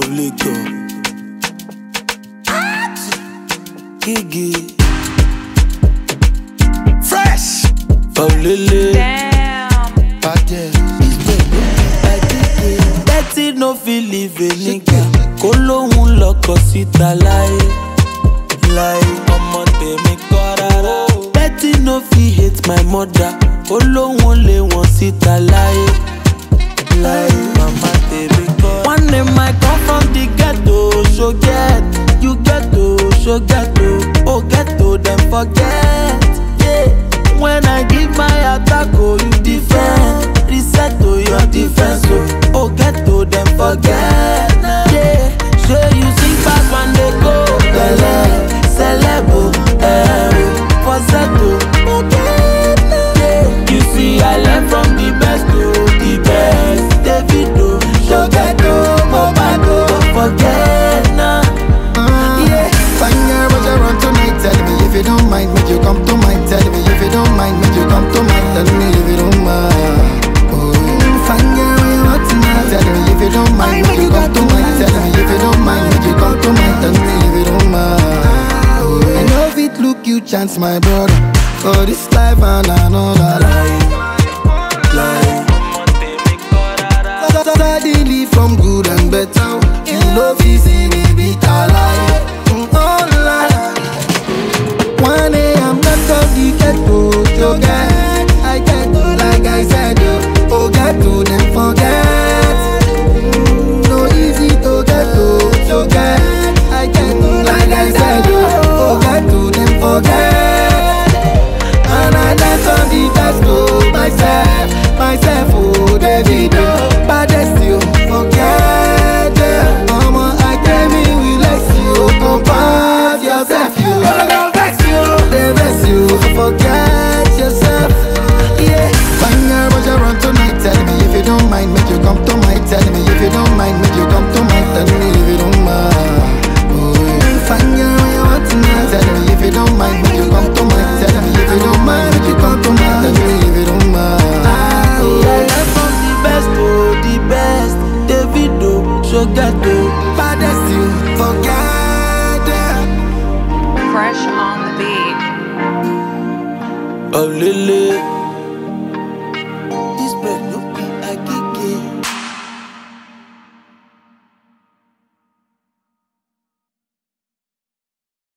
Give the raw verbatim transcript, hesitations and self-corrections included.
Liquor. Gigi. Fresh. Paulele. Damn. Pate. Betty no feel live a nigga. Kólóhùn lọkọ síta láyé. Láyé. Ọmọ tèmi kọ́ rárá. Betty no feel hate my mother. Kólóhùn lé wọn síta láyé. Láyé. Mama tèmi kọ́. One name I come from the ghetto. So get. You ghetto. So ghetto. Oh ghetto then forget. Yeah. When I give my attack, oh you defend. Reset to your defense, oh oh ghetto then forget. Yeah. Sure you sing back when they go. Bele, celebo, eh, falsetto. Yeah. You see I learn from the best to the best. Davido, so ghetto, Mobado, don't forget nah. Yeah. Fine girl, but you run tonight. Tell me if you don't mind, make you come to mind. Tell me if you don't mind, make you come to mind. Tell me if you don't mind. Oh, fine girl, when you want tonight. Tell me if you don't mind, make you come to mind. Tell me if you don't mind, make you come to mind. Tell me if you don't mind. Oh, I know if it look you chance, my brother. For this life and another life. Life. Suddenly from good and better. You know if you see me beat alive. One day I'm not of the ghetto, so get I get to like I said, oh, oh get to them forget. Mm, no easy to get to, so get I get to like I said, oh, oh get to them forget. And I dance on the best to myself, myself, oh Davido, but I still forget. Yeah. Mama, I came in with less you, compare yourself, you. They bless you, forget yourself. Yeah, fine girl, but you run tonight. Tell me if you don't mind, make you come to mind. Tell me if you don't mind, make you come to mind. Tell me if you don't mind. Oh, yeah. Fine girl, when you want tonight. Tell me if you don't mind, make you come to mind. Tell me if you don't mind, make you come to mind. Tell me if you don't mind. Oh, I learn from the best to the best. Davido, so ghetto, baddest you forget. Fresh on the beat. Oh, Lily.